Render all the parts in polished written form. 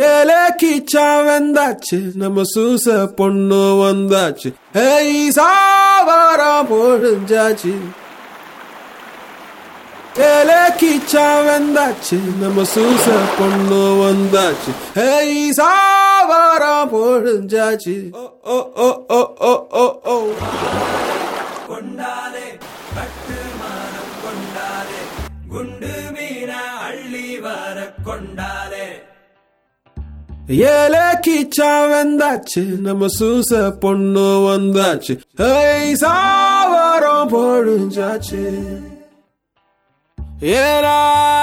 ஏலே கீச்சா வந்தாச்சு நம்ம சூச பொண்ணு வந்தாச்சு ஏய் சாவாரம் பொழிஞ்சாச்சு ஏலே கீச்சா வந்தாச்சு நம்ம சூச பொண்ணு வந்தாச்சு ஏய் சாவாரம் பொழிஞ்சாச்சு ஓ ஓ ஓ ஓ ஓ ஓ கொண்டாலே பட்டு மானம் கொண்டாலே குண்டு மீன அள்ளி வர கொண்டாலே ஏலே கீச்சா வந்தாச்சு நம்ம சூச பொண்ணு வந்தாச்சு ஏய் சாவாரம் பொழிஞ்சாச்சு ஏலா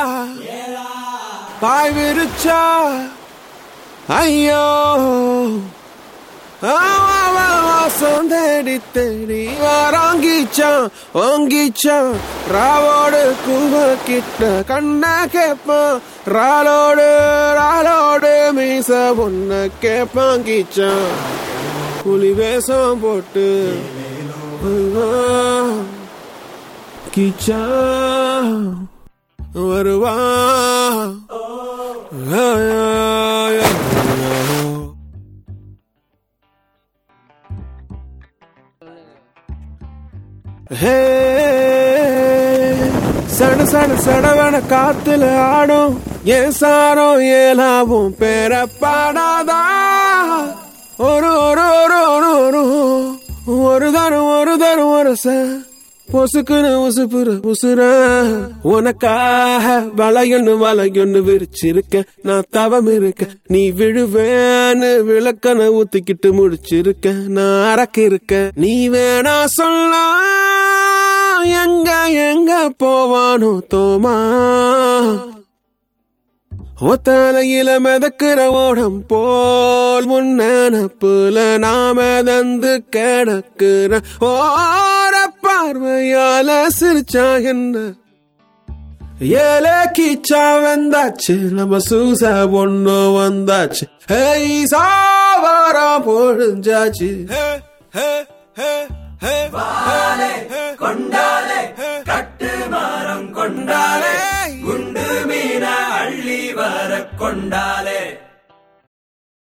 பாய் விரிச்சா ஐயோ வாசம் தேடி தேடி வாராங்கிச்சான் வாங்கிச்சான் ராவோடு கூவ கிட்ட கண்ண கேப்பான் ராலோடு மீச பொண்ண கேப்பாங்கிச்சான் புலி வேஷம் போட்டு கிச்சா வருவா சட சட சடவன காத்துல ஆடும் ஏன் சாரோ ஏலாவும் பேர பாடாதா ஒரு ஒரு ஒரு ஒரு ஒரு தரம் ஒரு பொசுக்குன்னு உசுப்புற உசுர உனக்காக வளையொன்னு விரிச்சிருக்க நான் தவம் இருக்க நீ விழுவேன்னு விளக்கன ஊத்திக்கிட்டு முடிச்சிருக்க நான் அரக்க இருக்க நீ வேணா சொல்ல எங்க போவானோ தோமா ஒத்தலையில மிதக்கிற ஓடம் போல் முன்னப்புல நாம தந்து கிடக்குற ஓர பார்வையால சிரிச்சா என்ன ஏலே கீச்சா வந்தாச்சு நம்ம சூச பொண்ணு வந்தாச்சு ஏய் சாவாரம் பொழிஞ்சாச்சு வாலே கொண்டாலே கட்டு மரம் கொண்டாலே குண்டு மீன அள்ளி வர கொண்டாலே